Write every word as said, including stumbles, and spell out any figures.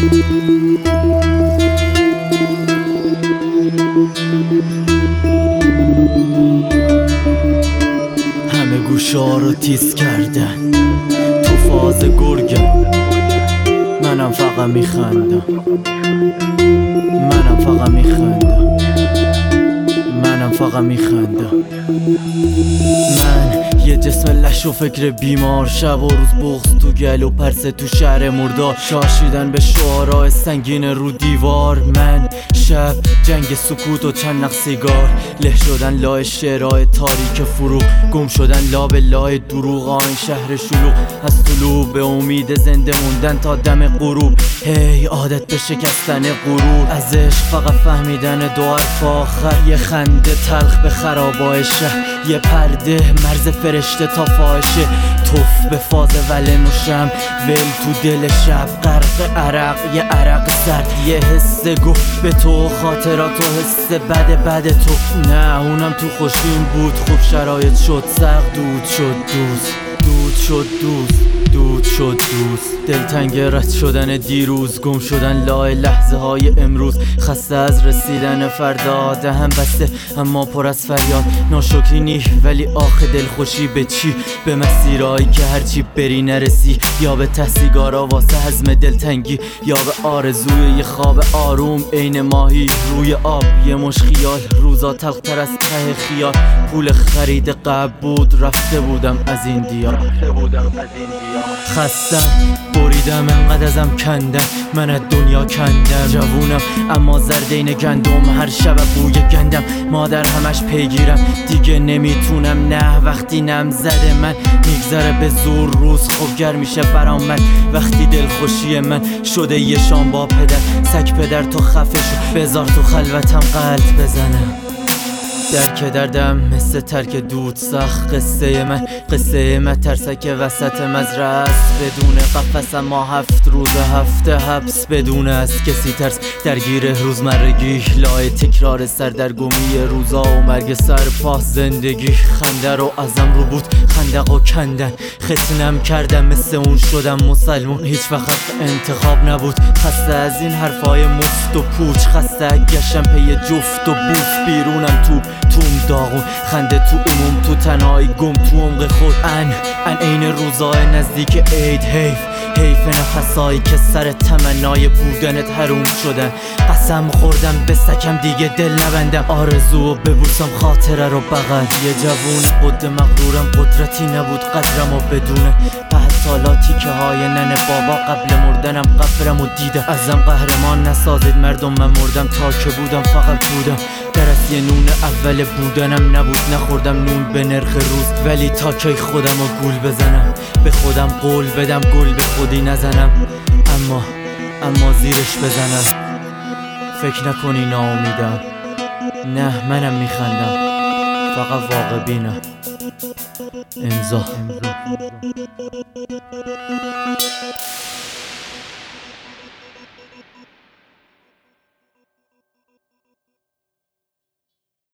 همه گوشا رو تیز کردن، تو فاز گرگم، منم فقط میخندم، منم فقط میخندم، منم فقط میخندم. من یه جسم لش و فکر بیمار، شب و روز بغض تو گل و پرسه تو شهر مردار، شاشیدن به شعارهای سنگین رو دیوار. من شب جنگ سکوت و چند نخ سیگار، له شدن لای شعرهای تاریک فروغ، گم شدن لا به لای دروغ. این شهر شلوغ از طلوع به امید زنده موندن تا دم غروب. هی عادت به شکستن غرور، از عشق فقط فهمیدن دو حرف آخر. یه خنده تلخ به خرابای شهر، یه پرده مرز فرشته تا فاحشه. توف به فاز ولن و شم، ول تو دل شب، غرق عرق، یه عرق سرد، یه حس گفت به تو خاطرات و حس بد بد تو. نه اونم تو خوشیم بود، خوب شرایط شد سخت، دود شد دوست، دود شد دوست، دود شد دوست. دلتنگ رد شدن دیروز، گم شدن لای لحظه های امروز. خسته از رسیدن فردا، دهم بسته اما پر از فریاد. ناشکری نی ولی آخه دلخوشی به چی؟ به مسیرهایی که هرچی بری نرسی، یا به ته سیگارا واسه هضم دلتنگی، یا به آرزوی یه خواب آروم عین ماهی روی آب. یه مش خیال روزا تلختر از ته خیال. پول خرید قبل بود، رفته بودم از این دیار، خستم بریدم انقدر ازم کندم، من از دنیا کندم. جوونم اما زردین گندم، هر شب بوی گندم. مادر همش پیگیرم، دیگه نمیتونم نه وقتی نم زده. من میگذره به زور روز، خوبگر میشه برام من وقتی دلخوشی من شده یه شام با پدر. سگ پدر تو خفه شو، بذار تو خلوتم قلب بزنم. درک دردم مثل ترک دود سخت. قصه من قصه من ترسک وسط مزرعه است، بدون قفس اما هفت روز هفته حبس، بدون از کسی ترس. درگیر روزمرگی، لای تکرار سردرگمی روزا و مرگ سرپاس. زندگی خنده رو ازم رو بود، خندق و کندن ختنم کردم، مثل اون شدم مسلمون. هیچ وقت انتخاب نبود، خسته از این حرفای مست و پوچ. خسته گشتم پی جفت و بوف، بیرونم تو توم داغون. خنده تو عموم، تو تنهایی گم تو عمق خود. ان ان عین روزای نزدیک عید. حیف حیف نفسایی که سر تمنای بودنت حروم شدن. قسم خوردم به سکم دیگه دل نبندم، آرزو ببوسم خاطره رو بغل. یه جوون قد مغرورم، قدرتی نبود قدرم و بدونه. حالاتی که های ننه بابا قبل مردنم قبرم و دیدم. ازم قهرمان نسازید مردم، من مردم تا که بودم فقط بودم. درست یه نون اول بودنم نبود، نخوردم نون به نرخ روز. ولی تا کی خودم رو گول بزنم، به خودم قول بدم گل به خودی نزنم. اما اما زیرش بزنم. فکر نکنی ناامیدم، نه منم میخندم، فقط واقع بینم. امضا.